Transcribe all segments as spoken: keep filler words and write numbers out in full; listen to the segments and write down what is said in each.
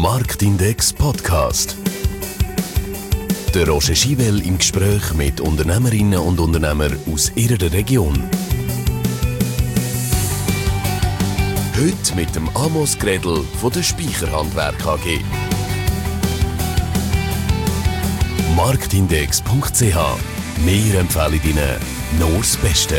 Marktindex Podcast. Der Roger Schivell im Gespräch mit Unternehmerinnen und Unternehmern aus ihrer Region. Heute mit dem Amos Grädl von der Speicherhandwerk A G. Marktindex punkt c h. Wir empfehlen Ihnen nur das Beste.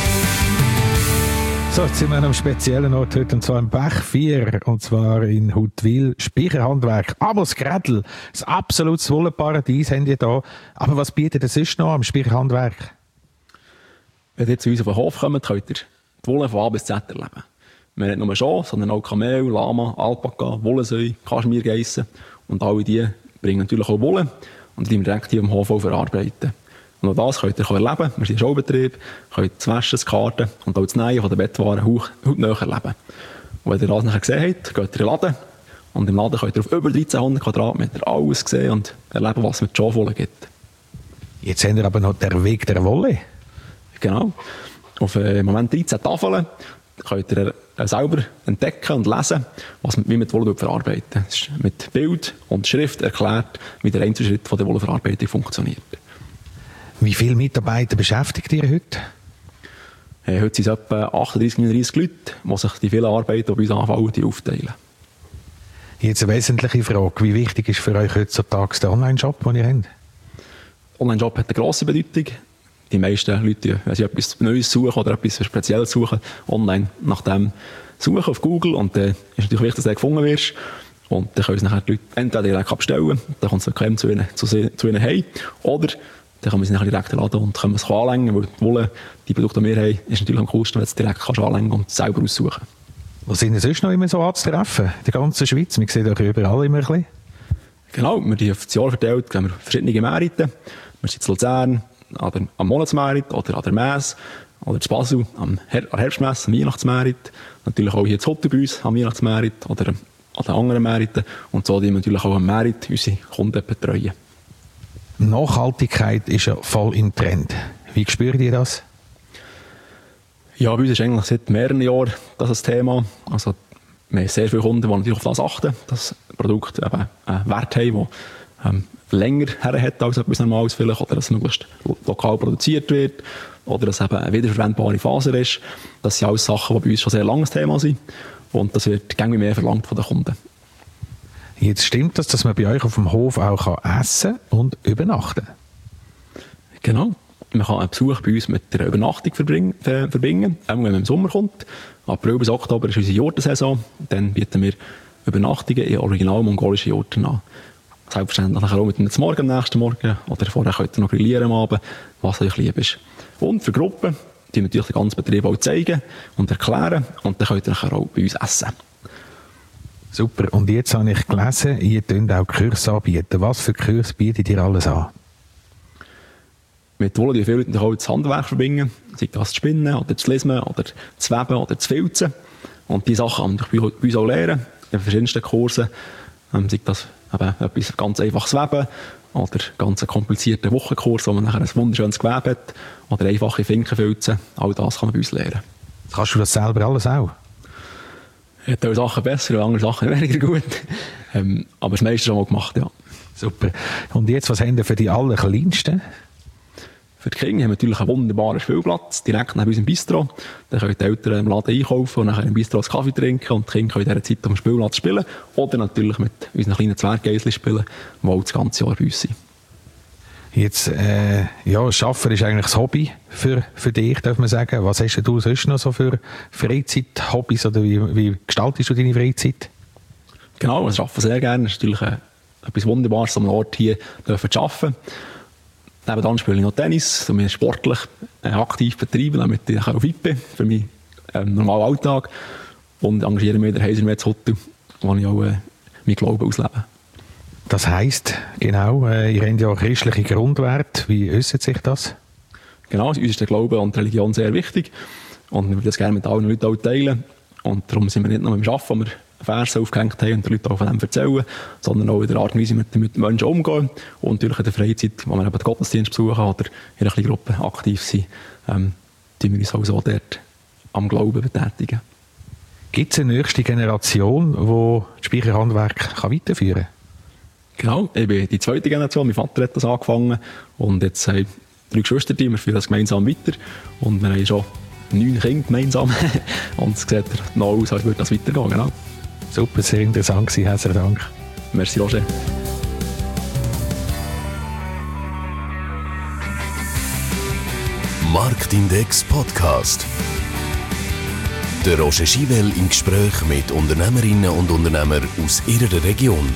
So, jetzt sind wir an einem speziellen Ort heute, und zwar im Bech vier, und zwar in Huttwil, Speicherhandwerk. Amos Grädl, das absolutes Wollenparadies haben die da. Aber was bietet es sonst noch am Speicherhandwerk? Wenn ihr zu uns auf den Hof kommt, könnt ihr die Wolle von A bis Z erleben. Wir haben nicht nur Schaf, sondern auch Kamel, Lama, Alpaka, Wollenseu, Kaschmirgeissen. Und alle die bringen natürlich auch Wolle und die wir direkt hier am Hof auch verarbeiten. Und auch das könnt ihr erleben. Wir sind ein Showbetrieb, könnt das Waschen, das Karten und auch das Nähen von den Bettwaren hautnah erleben. Und wenn ihr das nachher gesehen habt, geht ihr in den Laden. Und im Laden könnt ihr auf über dreizehnhundert Quadratmeter alles sehen und erleben, was es mit Schafwolle gibt. Jetzt haben wir aber noch den Weg der Wolle. Genau. Auf äh, im Moment dreizehn Tafeln könnt ihr äh, selber entdecken und lesen, was mit, wie man die Wolle verarbeiten. Es ist mit Bild und Schrift erklärt, wie der Einzelschritt von der Wollenverarbeitung funktioniert. Wie viele Mitarbeiter beschäftigt ihr heute? Äh, heute sind es etwa achtunddreissig, neununddreissig Leute, die sich die vielen Arbeiten, die bei uns anfallen, die aufteilen. Jetzt eine wesentliche Frage. Wie wichtig ist für euch heutzutage der Online-Shop, den ihr habt? Der Online-Shop hat eine grosse Bedeutung. Die meisten Leute, wenn sie etwas Neues suchen oder etwas Spezielles suchen, online nach dem suchen auf Google. Und dann äh, ist natürlich wichtig, dass du gefunden wirst. Und dann können sie nachher die Leute entweder direkt abstellen, dann kommt es bequem zu ihnen, zu, zu ihnen heim, oder dann können wir sie nachher direkt laden und können es anlängen, weil die Wolle, die Produkte, die wir haben, ist natürlich am coolsten, wenn du es direkt kannst anlängen und selber aussuchen. Wo sind denn sonst noch immer so anzutreffen? Die ganze Schweiz, wir sehen doch überall immer ein bisschen. Genau, wir sind auf das Jahr verteilt, haben wir verschiedene Märkte. Wir sind in Luzern, oder am Monatsmarkt oder an der Messe, oder in Basel am Her- an Herbstmesse, am Weihnachtsmarkt. Natürlich auch hier in Huttwil bei uns am Weihnachtsmarkt oder an den anderen Märkten. Und so die wir natürlich auch am Markt unsere Kunden betreuen. Nachhaltigkeit ist ja voll im Trend. Wie spürt ihr das? Ja, bei uns ist eigentlich seit mehreren Jahren das ein Thema. Also, wir haben sehr viele Kunden, die natürlich auf das achten, dass Produkte eben einen Wert haben, der ähm, länger her hat als etwas Normales vielleicht, oder dass es möglichst lokal produziert wird, oder dass es eben eine wiederverwendbare Faser ist. Das sind alles Sachen, die bei uns schon sehr langes Thema sind. Und das wird gängig mehr verlangt von den Kunden. Jetzt stimmt das, dass man bei euch auf dem Hof auch essen und übernachten kann? Genau. Man kann einen Besuch bei uns mit einer Übernachtung verbringen, äh, verbringen, auch wenn man im Sommer kommt. April bis Oktober ist unsere Jurtensaison. Dann bieten wir Übernachtungen in original mongolischen Jurten an. Selbstverständlich auch mit einem Morgen am nächsten Morgen. Oder vorher könnt ihr noch grillieren am Abend, was euch lieb ist. Und für Gruppen, die natürlich den ganzen Betrieb auch zeigen und erklären. Und dann könnt ihr nachher auch bei uns essen. Super. Und jetzt habe ich gelesen, ihr könnt auch Kurse anbieten. Was für Kurse bietet ihr alles an? Mit Wolle die viele Leute auch das Handwerk verbinden. Sei das zu spinnen, oder zu lesen, oder zu weben, oder zu filzen. Und diese Sachen kann man bei uns auch lernen. In verschiedensten Kursen. Ähm, sei das eben etwas ganz einfaches Weben, oder ganz komplizierten Wochenkurs, wo man nachher ein wunderschönes Gewebe hat, oder einfache Finken filzen. All das kann man bei uns lernen. Kannst du das selber alles auch? Ich habe Sachen besser und andere Sachen weniger gut. Ähm, aber das meiste schon mal gemacht, ja. Super. Und jetzt, was haben wir für die Allerkleinsten? Für die Kinder haben wir natürlich einen wunderbaren Spielplatz, direkt neben unserem Bistro. Da können die Eltern im Laden einkaufen und nachher im Bistro einen Kaffee trinken und die Kinder können in dieser Zeit auf dem Spielplatz spielen. Oder natürlich mit unseren kleinen Zwerggeiseln spielen, die auch das ganze Jahr bei uns sind. Jetzt, äh, ja, das Arbeiten ist eigentlich das Hobby für, für dich, darf man sagen. Was hast du sonst noch so für Freizeit-Hobbys, oder wie, wie gestaltest du deine Freizeit? Genau, ich arbeite sehr gerne. Es ist natürlich äh, etwas Wunderbares, am Ort hier dürfen zu arbeiten. Nebenan spiele ich noch Tennis, um mich sportlich äh, aktiv betreiben, damit ich auch fit bin für meinen ähm, normalen Alltag. Und engagiere mich in der Heisermetz Huttwil, wo ich auch äh, meinen Glauben auslebe. Das heisst, genau, äh, ihr habt ja christliche Grundwerte. Wie äußert sich das? Genau, uns ist der Glaube und die Religion sehr wichtig. Und wir würden das gerne mit allen Leuten auch teilen. Und darum sind wir nicht nur im Arbeiten, wo wir Verse aufgehängt haben und den Leuten auch von dem erzählen, sondern auch in der Art und Weise, wie wir mit den Menschen umgehen. Und natürlich in der Freizeit, wo wir eben den Gottesdienst besuchen oder in einer kleinen Gruppe aktiv sind, ähm, tun wir uns auch so dort am Glauben betätigen. Gibt es eine nächste Generation, die das Speicherhandwerk kann weiterführen kann? Genau, ich bin die zweite Generation. Mein Vater hat das angefangen und jetzt haben drei Geschwister, wir führen das gemeinsam weiter und wir haben schon neun Kinder gemeinsam und es sieht noch aus, als würde das weitergehen. Genau. Super, sehr interessant gewesen. Herzlichen Dank. Merci, Roger. Marktindex Podcast. Der Roger Schivel im Gespräch mit Unternehmerinnen und Unternehmern aus ihrer Region.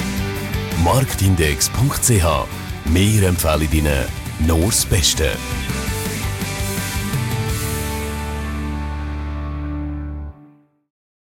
marktindex punkt c h. Wir empfehlen Ihnen nur das Beste.